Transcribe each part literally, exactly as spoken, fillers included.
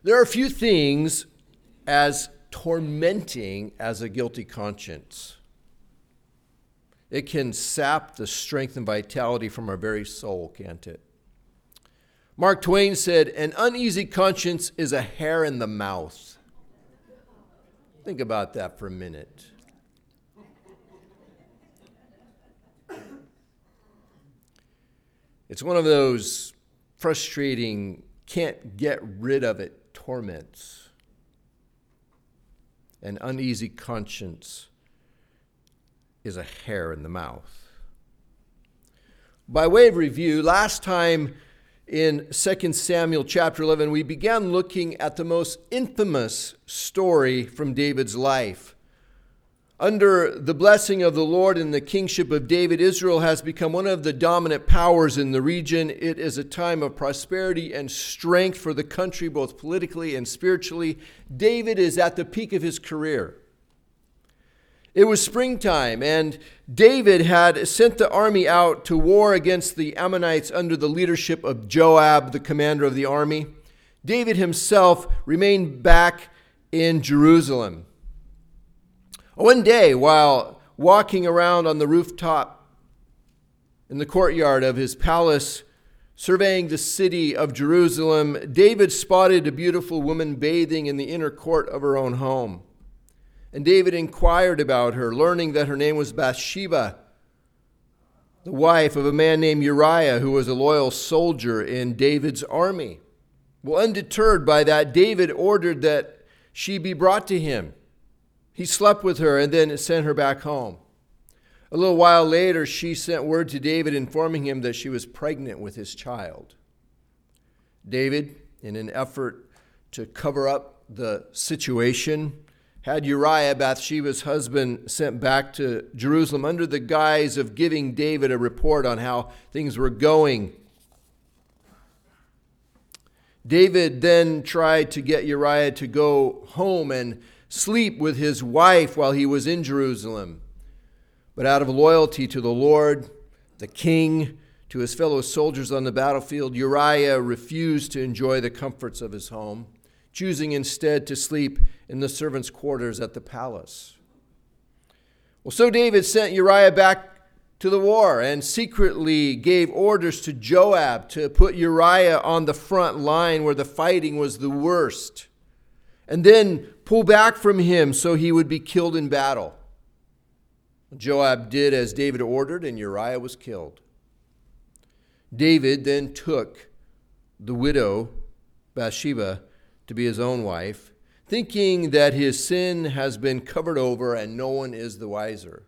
There are few things as tormenting as a guilty conscience. It can sap the strength and vitality from our very soul, can't it? Mark Twain said, "An uneasy conscience is a hair in the mouth." Think about that for a minute. It's one of those frustrating, can't get rid of it torments. An uneasy conscience is a hair in the mouth. By way of review, last time in Second Samuel chapter eleven, we began looking at the most infamous story from David's life. Under the blessing of the Lord and the kingship of David, Israel has become one of the dominant powers in the region. It is a time of prosperity and strength for the country, both politically and spiritually. David is at the peak of his career. It was springtime, and David had sent the army out to war against the Ammonites under the leadership of Joab, the commander of the army. David himself remained back in Jerusalem. One day, while walking around on the rooftop in the courtyard of his palace, surveying the city of Jerusalem, David spotted a beautiful woman bathing in the inner court of her own home. And David inquired about her, learning that her name was Bathsheba, the wife of a man named Uriah, who was a loyal soldier in David's army. Well, undeterred by that, David ordered that she be brought to him. He slept with her and then sent her back home. A little while later, she sent word to David informing him that she was pregnant with his child. David, in an effort to cover up the situation, had Uriah, Bathsheba's husband, sent back to Jerusalem under the guise of giving David a report on how things were going. David then tried to get Uriah to go home and sleep with his wife while he was in Jerusalem. But out of loyalty to the Lord, the king, to his fellow soldiers on the battlefield, Uriah refused to enjoy the comforts of his home, choosing instead to sleep in the servants' quarters at the palace. Well, so David sent Uriah back to the war and secretly gave orders to Joab to put Uriah on the front line where the fighting was the worst, and then pull back from him so he would be killed in battle. Joab did as David ordered, and Uriah was killed. David then took the widow, Bathsheba, to be his own wife, thinking that his sin has been covered over and no one is the wiser.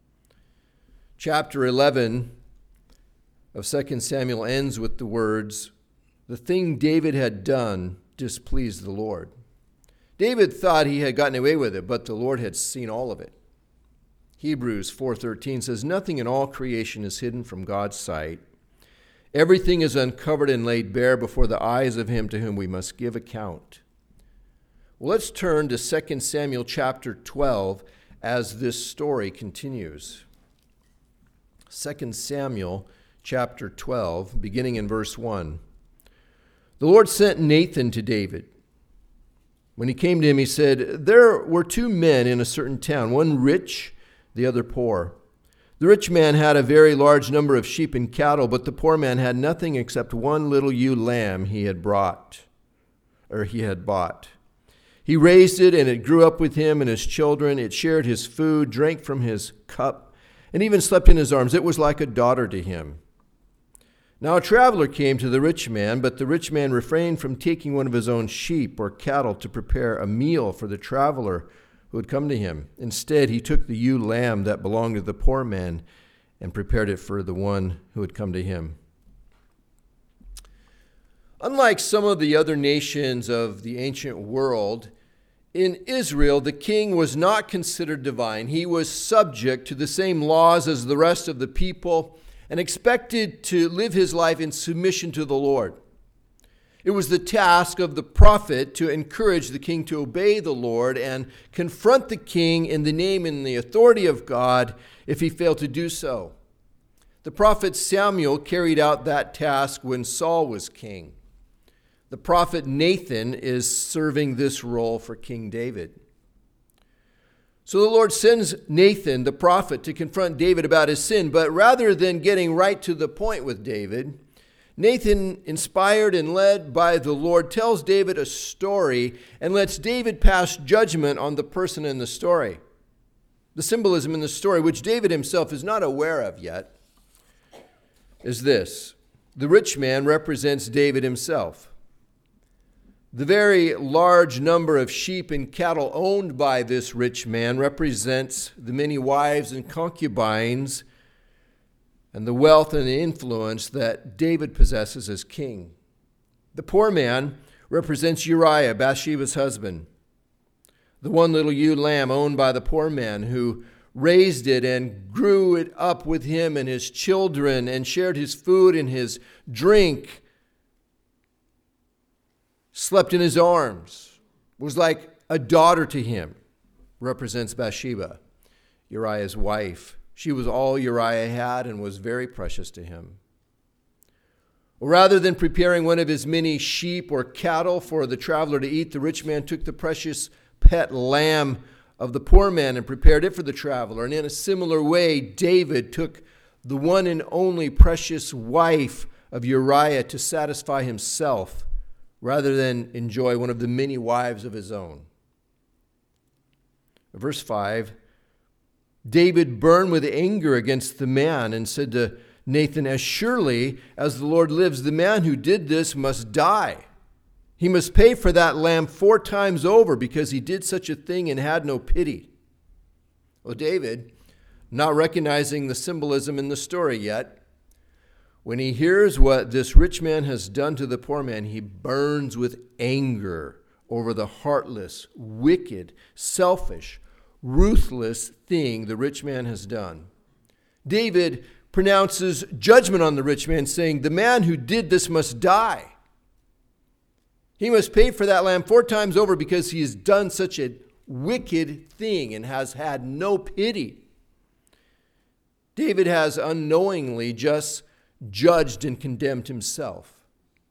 Chapter eleven of Second Samuel ends with the words, "The thing David had done displeased the Lord." David thought he had gotten away with it, but the Lord had seen all of it. Hebrews four thirteen says, "Nothing in all creation is hidden from God's sight. Everything is uncovered and laid bare before the eyes of him to whom we must give account." Well, let's turn to Second Samuel chapter twelve as this story continues. Second Samuel chapter twelve, beginning in verse one. The Lord sent Nathan to David. When he came to him, he said, "There were two men in a certain town, one rich, the other poor. The rich man had a very large number of sheep and cattle, but the poor man had nothing except one little ewe lamb he had brought, or he had bought. He raised it, and it grew up with him and his children. It shared his food, drank from his cup, and even slept in his arms. It was like a daughter to him. Now a traveler came to the rich man, but the rich man refrained from taking one of his own sheep or cattle to prepare a meal for the traveler who had come to him. Instead, he took the ewe lamb that belonged to the poor man and prepared it for the one who had come to him." Unlike some of the other nations of the ancient world, in Israel, the king was not considered divine. He was subject to the same laws as the rest of the people and expected to live his life in submission to the Lord. It was the task of the prophet to encourage the king to obey the Lord and confront the king in the name and the authority of God if he failed to do so. The prophet Samuel carried out that task when Saul was king. The prophet Nathan is serving this role for King David. So the Lord sends Nathan, the prophet, to confront David about his sin, but rather than getting right to the point with David, Nathan, inspired and led by the Lord, tells David a story and lets David pass judgment on the person in the story. The symbolism in the story, which David himself is not aware of yet, is this. The rich man represents David himself. The very large number of sheep and cattle owned by this rich man represents the many wives and concubines and the wealth and the influence that David possesses as king. The poor man represents Uriah, Bathsheba's husband, the one little ewe lamb owned by the poor man who raised it and grew it up with him and his children and shared his food and his drink, slept in his arms, was like a daughter to him, represents Bathsheba, Uriah's wife. She was all Uriah had and was very precious to him. Rather than preparing one of his many sheep or cattle for the traveler to eat, the rich man took the precious pet lamb of the poor man and prepared it for the traveler. And in a similar way, David took the one and only precious wife of Uriah to satisfy himself, rather than enjoy one of the many wives of his own. Verse five, David burned with anger against the man and said to Nathan, as surely as the Lord lives, the man who did this must die. He must pay for that lamb four times over because he did such a thing and had no pity. Well, David, not recognizing the symbolism in the story yet, when he hears what this rich man has done to the poor man, he burns with anger over the heartless, wicked, selfish, ruthless thing the rich man has done. David pronounces judgment on the rich man, saying, the man who did this must die. He must pay for that lamb four times over because he has done such a wicked thing and has had no pity. David has unknowingly just judged and condemned himself.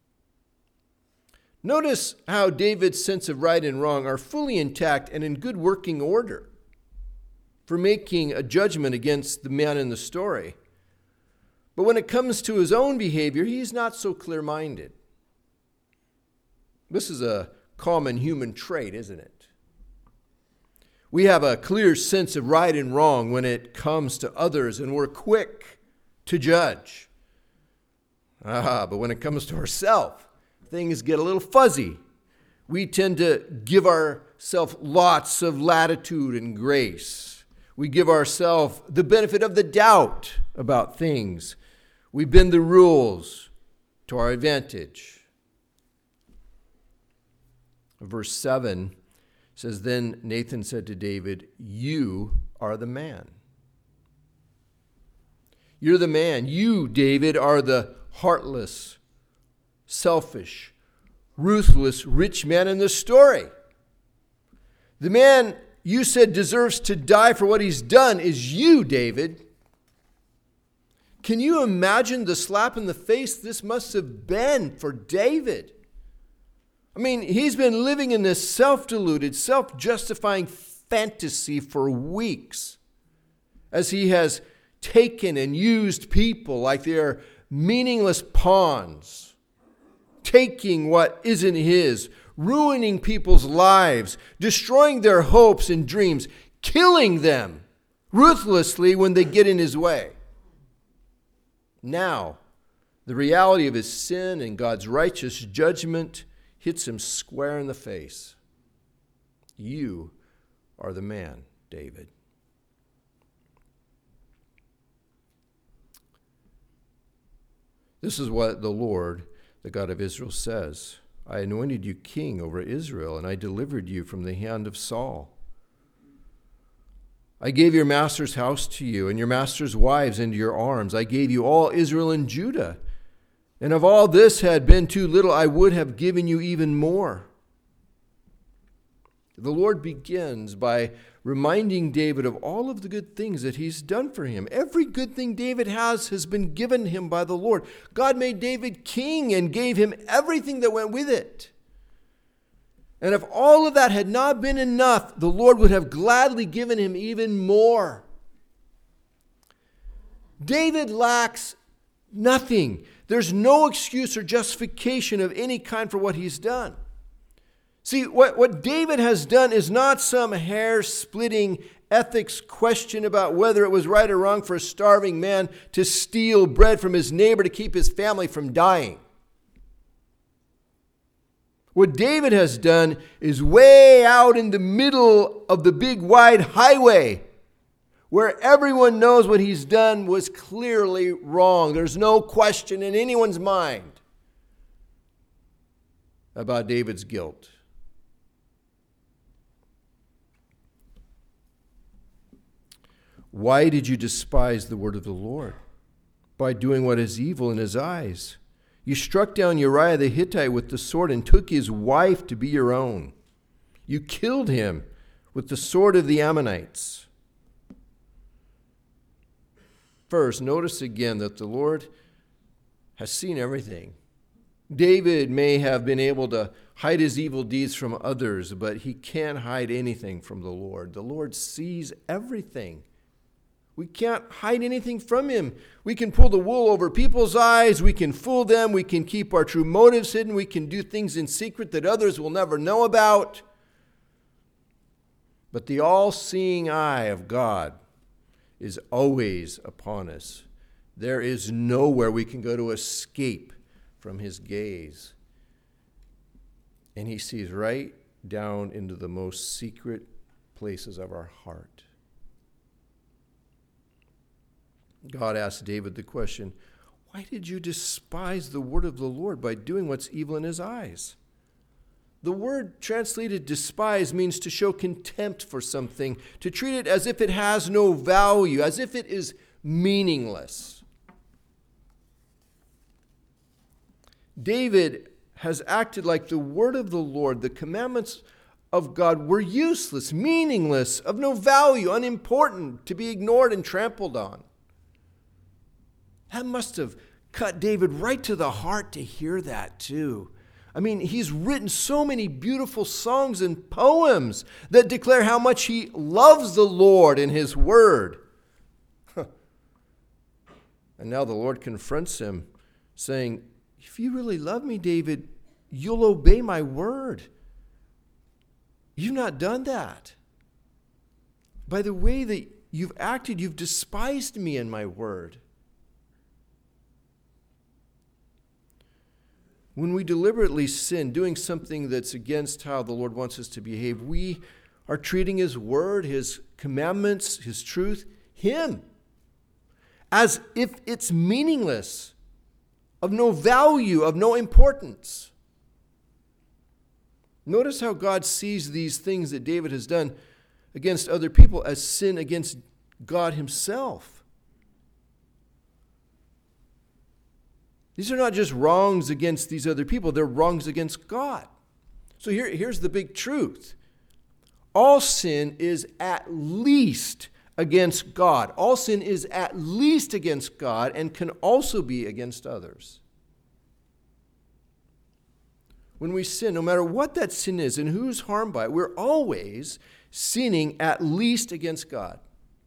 Notice how David's sense of right and wrong are fully intact and in good working order for making a judgment against the man in the story. But when it comes to his own behavior, he's not so clear-minded. This is a common human trait, isn't it? We have a clear sense of right and wrong when it comes to others, and we're quick to judge. Ah, but when it comes to ourselves, things get a little fuzzy. We tend to give ourselves lots of latitude and grace. We give ourselves the benefit of the doubt about things. We bend the rules to our advantage. Verse seven says, then Nathan said to David, you are the man. You're the man. You, David, are the heartless, selfish, ruthless, rich man in the story. The man you said deserves to die for what he's done is you, David. Can you imagine the slap in the face this must have been for David? I mean, he's been living in this self-deluded, self-justifying fantasy for weeks as he has taken and used people like they are meaningless pawns, taking what isn't his, ruining people's lives, destroying their hopes and dreams, killing them ruthlessly when they get in his way. Now, the reality of his sin and God's righteous judgment hits him square in the face. You are the man, David. This is what the Lord, the God of Israel, says. I anointed you king over Israel, and I delivered you from the hand of Saul. I gave your master's house to you, and your master's wives into your arms. I gave you all Israel and Judah. And if all this had been too little, I would have given you even more. The Lord begins by reminding David of all of the good things that he's done for him. Every good thing David has has been given him by the Lord. God made David king and gave him everything that went with it. And if all of that had not been enough, the Lord would have gladly given him even more. David lacks nothing. There's no excuse or justification of any kind for what he's done. See, what, what David has done is not some hair-splitting ethics question about whether it was right or wrong for a starving man to steal bread from his neighbor to keep his family from dying. What David has done is way out in the middle of the big wide highway, where everyone knows what he's done was clearly wrong. There's no question in anyone's mind about David's guilt. Why did you despise the word of the Lord? By doing what is evil in his eyes. You struck down Uriah the Hittite with the sword and took his wife to be your own. You killed him with the sword of the Ammonites. First, notice again that the Lord has seen everything. David may have been able to hide his evil deeds from others, but he can't hide anything from the Lord. The Lord sees everything. We can't hide anything from him. We can pull the wool over people's eyes. We can fool them. We can keep our true motives hidden. We can do things in secret that others will never know about. But the all-seeing eye of God is always upon us. There is nowhere we can go to escape from his gaze. And he sees right down into the most secret places of our heart. God asked David the question, why did you despise the word of the Lord by doing what's evil in his eyes? The word translated despise means to show contempt for something, to treat it as if it has no value, as if it is meaningless. David has acted like the word of the Lord, the commandments of God, were useless, meaningless, of no value, unimportant, to be ignored and trampled on. That must have cut David right to the heart to hear that too. I mean, he's written so many beautiful songs and poems that declare how much he loves the Lord and his word. And now the Lord confronts him, saying, if you really love me, David, you'll obey my word. You've not done that. By the way that you've acted, you've despised me and my word. When we deliberately sin, doing something that's against how the Lord wants us to behave, we are treating his word, his commandments, his truth, him, as if it's meaningless, of no value, of no importance. Notice how God sees these things that David has done against other people as sin against God himself. These are not just wrongs against these other people, they're wrongs against God. So here, here's the big truth. All sin is at least against God. All sin is at least against God and can also be against others. When we sin, no matter what that sin is and who's harmed by it, we're always sinning at least against God.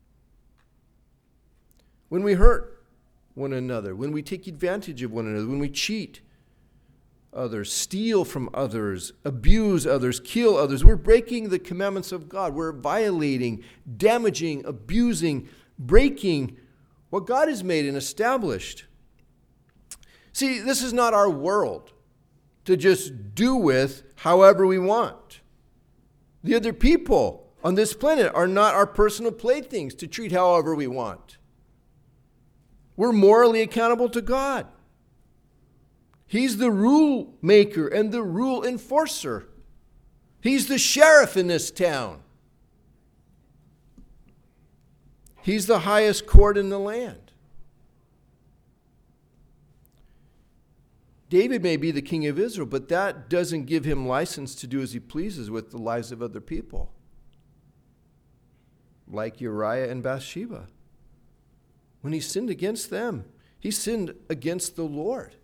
When we hurt one another, when we take advantage of one another, when we cheat others, steal from others, abuse others, kill others, we're breaking the commandments of God. We're violating, damaging, abusing, breaking what God has made and established. See, this is not our world to just do with however we want. The other people on this planet are not our personal playthings to treat however we want. We're morally accountable to God. He's the rule maker and the rule enforcer. He's the sheriff in this town. He's the highest court in the land. David may be the king of Israel, but that doesn't give him license to do as he pleases with the lives of other people. Like Uriah and Bathsheba. When he sinned against them, he sinned against the Lord.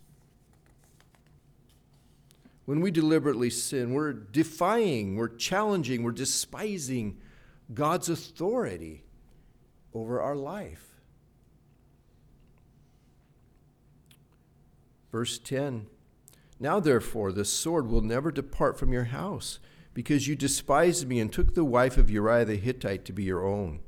When we deliberately sin, we're defying, we're challenging, we're despising God's authority over our life. Verse ten, now therefore the sword will never depart from your house, because you despised me and took the wife of Uriah the Hittite to be your own.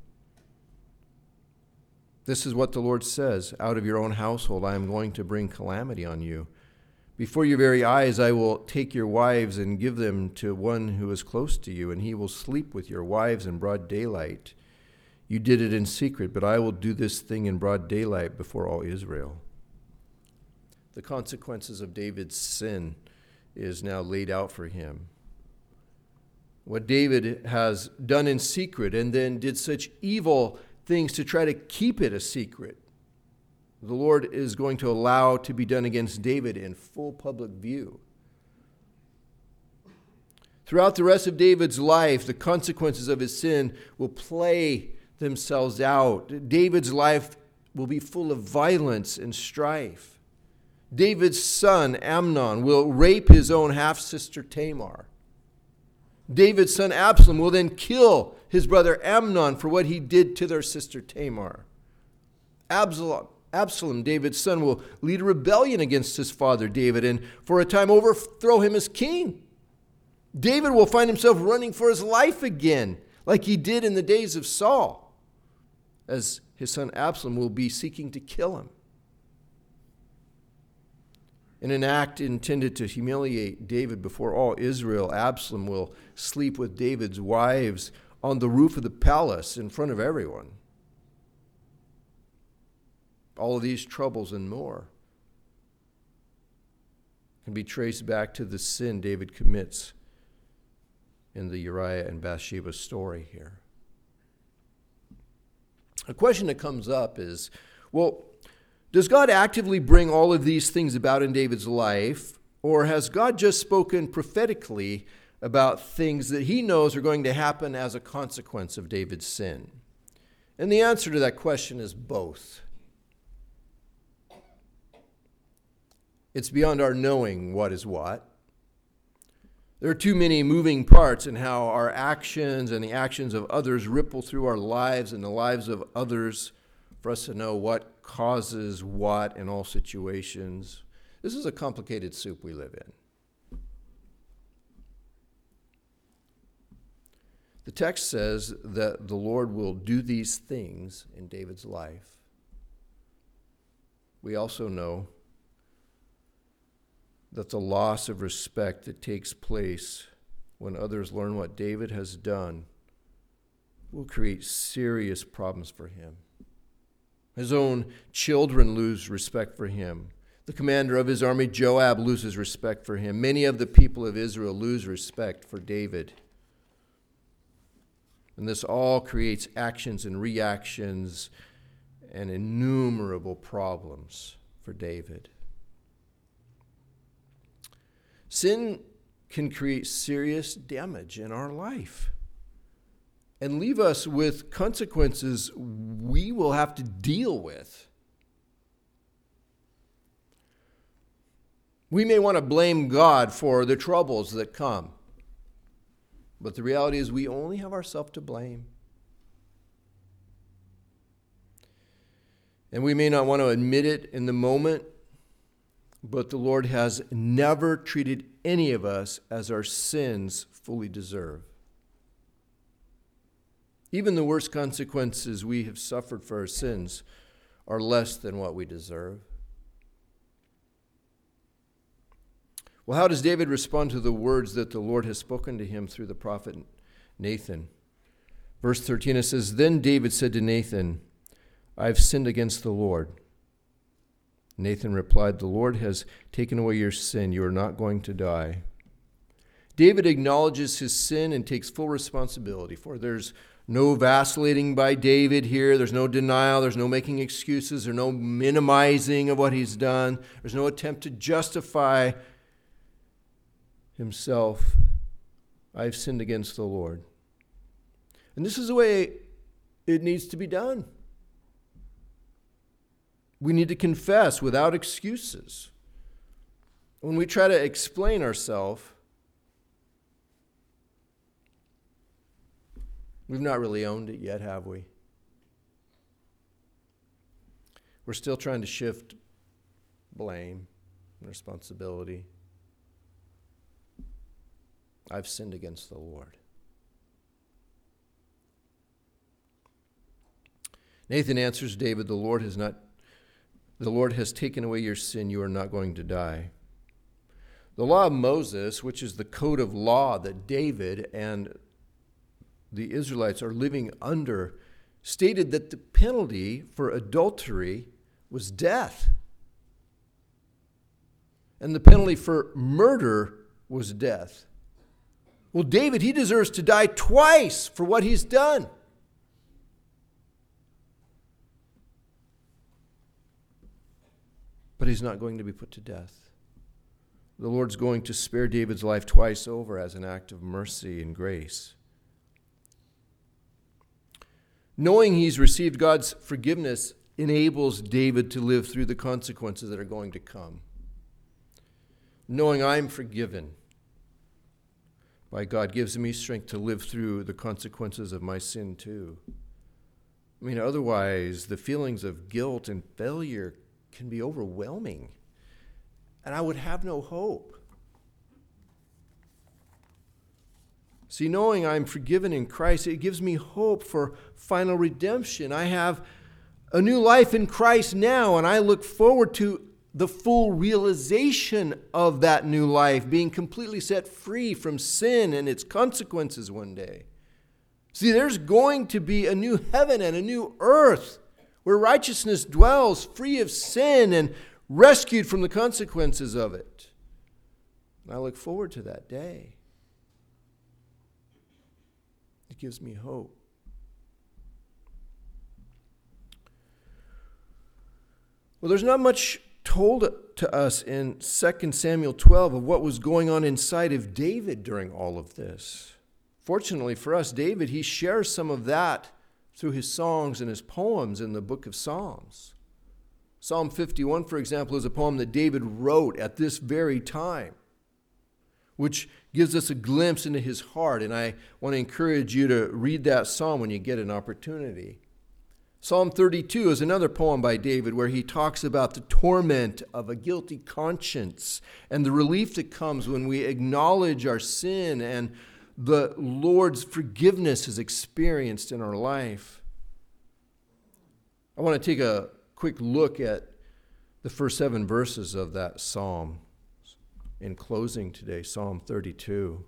This is what the Lord says, out of your own household I am going to bring calamity on you. Before your very eyes I will take your wives and give them to one who is close to you, and he will sleep with your wives in broad daylight. You did it in secret, but I will do this thing in broad daylight before all Israel. The consequences of David's sin is now laid out for him. What David has done in secret and then did such evil things to try to keep it a secret, the Lord is going to allow to be done against David in full public view. Throughout the rest of David's life, the consequences of his sin will play themselves out. David's life will be full of violence and strife. David's son, Amnon, will rape his own half-sister Tamar. David's son, Absalom, will then kill his brother Amnon for what he did to their sister Tamar. Absalom, Absalom, David's son, will lead a rebellion against his father David and for a time overthrow him as king. David will find himself running for his life again, like he did in the days of Saul, as his son Absalom will be seeking to kill him. In an act intended to humiliate David before all Israel, Absalom will sleep with David's wives on the roof of the palace in front of everyone. All of these troubles and more can be traced back to the sin David commits in the Uriah and Bathsheba story here. A question that comes up is, well, does God actively bring all of these things about in David's life, or has God just spoken prophetically about things that he knows are going to happen as a consequence of David's sin? And the answer to that question is both. It's beyond our knowing what is what. There are too many moving parts in how our actions and the actions of others ripple through our lives and the lives of others for us to know what causes what in all situations. This is a complicated soup we live in. The text says that the Lord will do these things in David's life. We also know that the loss of respect that takes place when others learn what David has done will create serious problems for him. His own children lose respect for him. The commander of his army, Joab, loses respect for him. Many of the people of Israel lose respect for David. And this all creates actions and reactions and innumerable problems for David. Sin can create serious damage in our life and leave us with consequences we will have to deal with. We may want to blame God for the troubles that come, but the reality is we only have ourselves to blame. And we may not want to admit it in the moment, but the Lord has never treated any of us as our sins fully deserve. Even the worst consequences we have suffered for our sins are less than what we deserve. Well, how does David respond to the words that the Lord has spoken to him through the prophet Nathan? Verse thirteen, it says, Then David said to Nathan, I have sinned against the Lord. Nathan replied, The Lord has taken away your sin. You are not going to die. David acknowledges his sin and takes full responsibility for it. There's no vacillating by David here. There's no denial. There's no making excuses. There's no minimizing of what he's done. There's no attempt to justify himself. I've sinned against the Lord. And this is the way it needs to be done. We need to confess without excuses. When we try to explain ourselves, we've not really owned it yet, have we? We're still trying to shift blame and responsibility. I've sinned against the Lord. Nathan answers David, the Lord has not, the Lord has taken away your sin. You are not going to die. The law of Moses, which is the code of law that David and the Israelites are living under, stated that the penalty for adultery was death. And the penalty for murder was death. Well, David, he deserves to die twice for what he's done. But he's not going to be put to death. The Lord's going to spare David's life twice over as an act of mercy and grace. Knowing he's received God's forgiveness enables David to live through the consequences that are going to come. Knowing I'm forgiven by God gives me strength to live through the consequences of my sin too. I mean, otherwise, the feelings of guilt and failure can be overwhelming, and I would have no hope. See, knowing I'm forgiven in Christ, it gives me hope for final redemption. I have a new life in Christ now, and I look forward to the full realization of that new life, being completely set free from sin and its consequences one day. See, there's going to be a new heaven and a new earth where righteousness dwells, free of sin and rescued from the consequences of it. And I look forward to that day. It gives me hope. Well, there's not much told to us in Second Samuel twelve of what was going on inside of David during all of this. Fortunately for us, David, he shares some of that through his songs and his poems in the book of Psalms. Psalm fifty-one, for example, is a poem that David wrote at this very time, which gives us a glimpse into his heart. And I want to encourage you to read that psalm when you get an opportunity. Psalm thirty-two is another poem by David where he talks about the torment of a guilty conscience and the relief that comes when we acknowledge our sin and the Lord's forgiveness is experienced in our life. I want to take a quick look at the first seven verses of that psalm in closing today, Psalm thirty-two.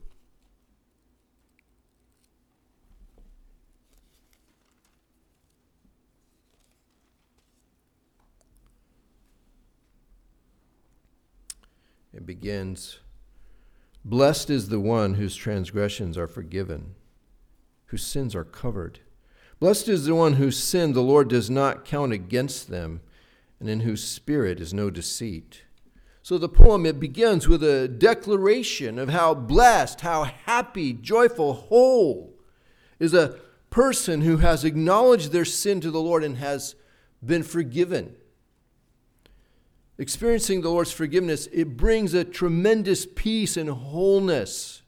It begins, "Blessed is the one whose transgressions are forgiven, whose sins are covered. Blessed is the one whose sin the Lord does not count against them, and in whose spirit is no deceit." So the poem, it begins with a declaration of how blessed, how happy, joyful, whole is a person who has acknowledged their sin to the Lord and has been forgiven. Experiencing the Lord's forgiveness, it brings a tremendous peace and wholeness.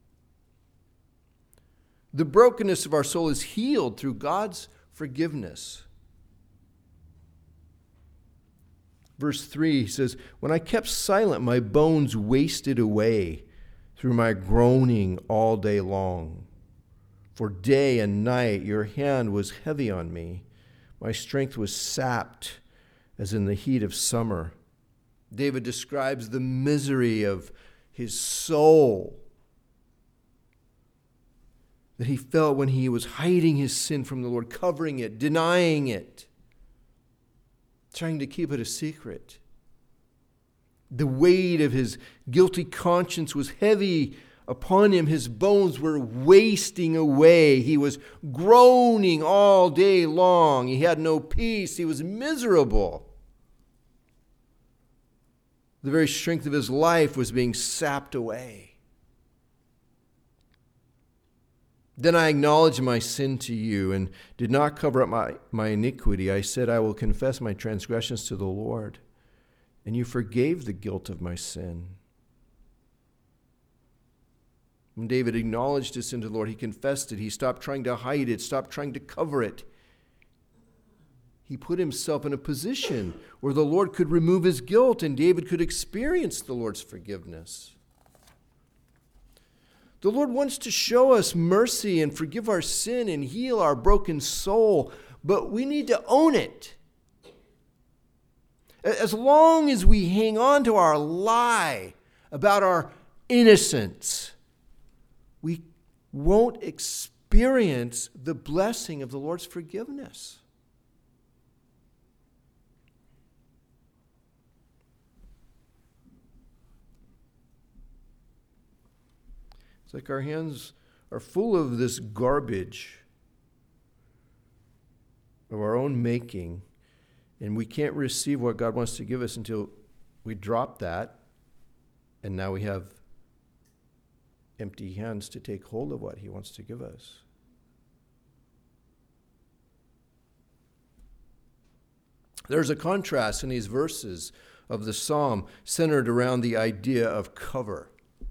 The brokenness of our soul is healed through God's forgiveness. Verse three says, "When I kept silent, my bones wasted away through my groaning all day long. For day and night your hand was heavy on me. My strength was sapped as in the heat of summer." David describes the misery of his soul that he felt when he was hiding his sin from the Lord, covering it, denying it, trying to keep it a secret. The weight of his guilty conscience was heavy upon him. His bones were wasting away. He was groaning all day long. He had no peace. He was miserable. The very strength of his life was being sapped away. Then I acknowledged my sin to you and did not cover up my, my iniquity. I said, I will confess my transgressions to the Lord. And you forgave the guilt of my sin. When David acknowledged his sin to the Lord, he confessed it. He stopped trying to hide it, stopped trying to cover it. He put himself in a position where the Lord could remove his guilt and David could experience the Lord's forgiveness. The Lord wants to show us mercy and forgive our sin and heal our broken soul, but we need to own it. As long as we hang on to our lie about our innocence, we won't experience the blessing of the Lord's forgiveness. It's like our hands are full of this garbage of our own making, and we can't receive what God wants to give us until we drop that, and now we have empty hands to take hold of what he wants to give us. There's a contrast in these verses of the psalm centered around the idea of cover.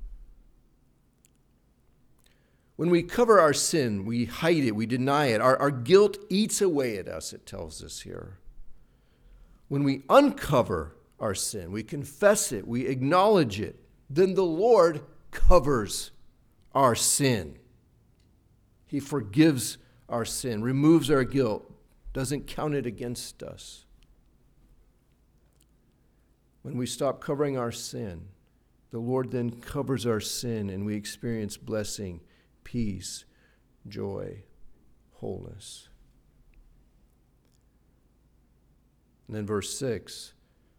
When we cover our sin, we hide it, we deny it. Our, our guilt eats away at us, it tells us here. When we uncover our sin, we confess it, we acknowledge it, then the Lord covers our sin. He forgives our sin, removes our guilt, doesn't count it against us. When we stop covering our sin, the Lord then covers our sin and we experience blessing, peace, joy, wholeness. And then verse six,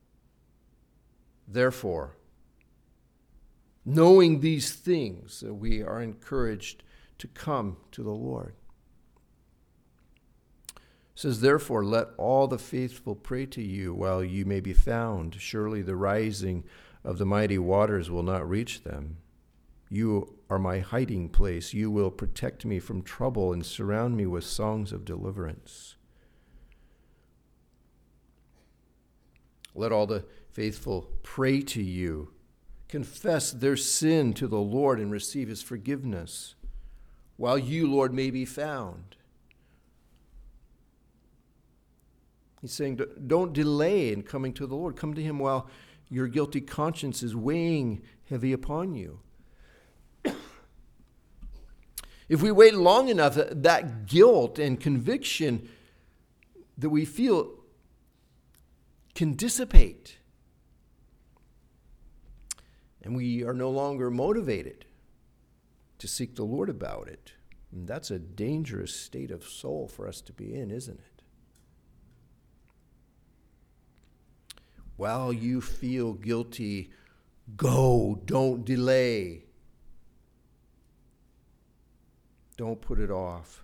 therefore, knowing these things, that we are encouraged to come to the Lord. It says, therefore, let all the faithful pray to you while you may be found. Surely the rising of the mighty waters will not reach them. You are my hiding place. You will protect me from trouble and surround me with songs of deliverance. Let all the faithful pray to you, confess their sin to the Lord and receive his forgiveness, while you, Lord, may be found. He's saying, don't delay in coming to the Lord. Come to him while your guilty conscience is weighing heavy upon you. If we wait long enough, that guilt and conviction that we feel can dissipate. And we are no longer motivated to seek the Lord about it. And that's a dangerous state of soul for us to be in, isn't it? While you feel guilty, go, don't delay. Don't put it off.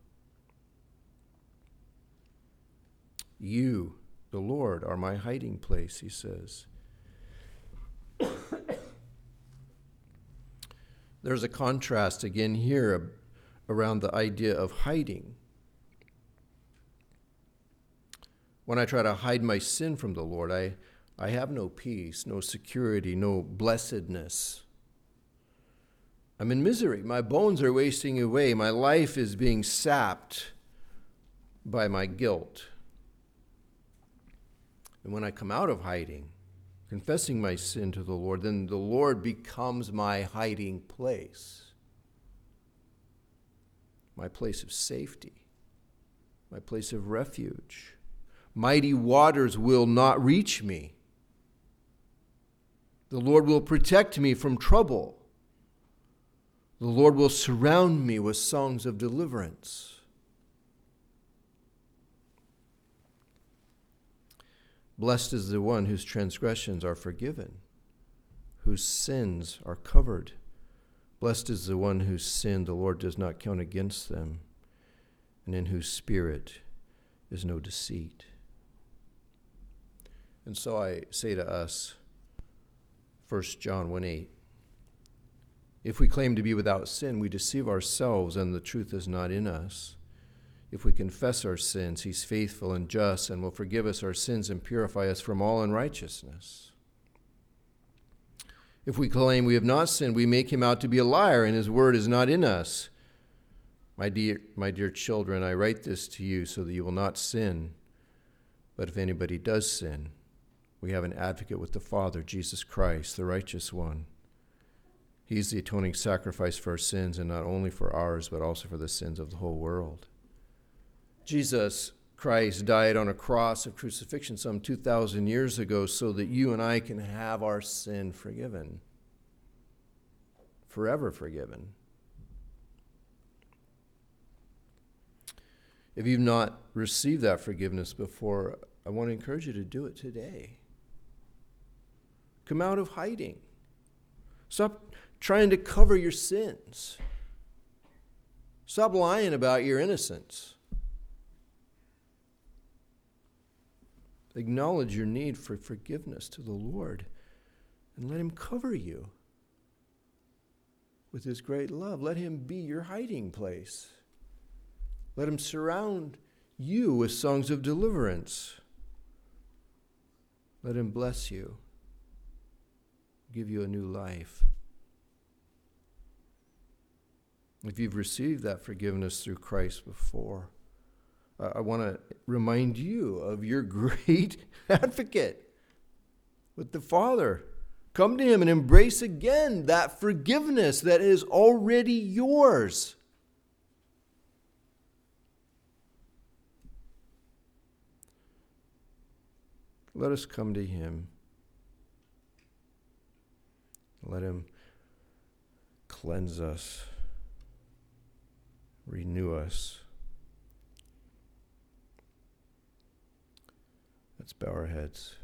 You, the Lord, are my hiding place, he says. There's a contrast again here around the idea of hiding. When I try to hide my sin from the Lord, I, I have no peace, no security, no blessedness. I'm in misery. My bones are wasting away. My life is being sapped by my guilt. And when I come out of hiding, confessing my sin to the Lord, then the Lord becomes my hiding place, my place of safety, my place of refuge. Mighty waters will not reach me. The Lord will protect me from trouble. The Lord will surround me with songs of deliverance. Blessed is the one whose transgressions are forgiven, whose sins are covered. Blessed is the one whose sin the Lord does not count against them, and in whose spirit is no deceit. And so I say to us, First John one eight, if we claim to be without sin, we deceive ourselves, and the truth is not in us. If we confess our sins, he's faithful and just and will forgive us our sins and purify us from all unrighteousness. If we claim we have not sinned, we make him out to be a liar, and his word is not in us. My dear, my dear children, I write this to you so that you will not sin. But if anybody does sin, we have an advocate with the Father, Jesus Christ, the righteous one. He's the atoning sacrifice for our sins, and not only for ours, but also for the sins of the whole world. Jesus Christ died on a cross of crucifixion some two thousand years ago so that you and I can have our sin forgiven, forever forgiven. If you've not received that forgiveness before, I want to encourage you to do it today. Come out of hiding. Stop trying to cover your sins. Stop lying about your innocence. Acknowledge your need for forgiveness to the Lord and let him cover you with his great love. Let him be your hiding place. Let him surround you with songs of deliverance. Let him bless you, give you a new life. If you've received that forgiveness through Christ before, uh, I want to remind you of your great advocate with the Father. Come to him and embrace again that forgiveness that is already yours. Let us come to him. Let him cleanse us, renew us. Let's bow our heads.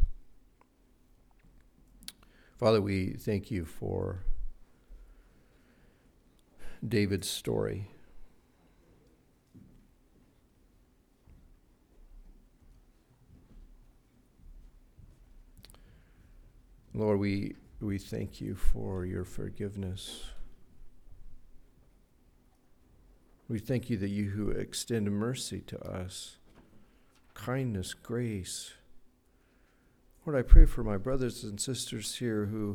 Father, we thank you for David's story. Lord, we, we thank you for your forgiveness. We thank you that you who extend mercy to us, kindness, grace. Lord, I pray for my brothers and sisters here who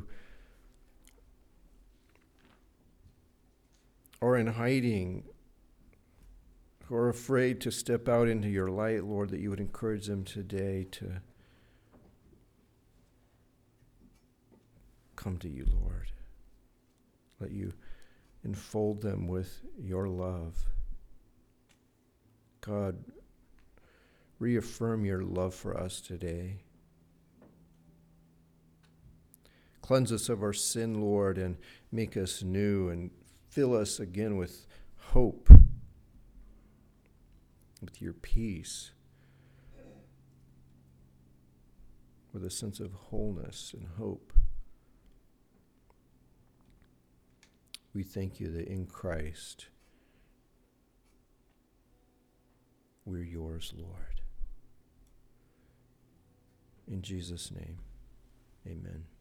are in hiding, who are afraid to step out into your light, Lord, that you would encourage them today to come to you, Lord. Let you enfold them with your love. God, reaffirm your love for us today. Cleanse us of our sin, Lord, and make us new and fill us again with hope, with your peace, with a sense of wholeness and hope. We thank you that in Christ we're yours, Lord. In Jesus' name, amen.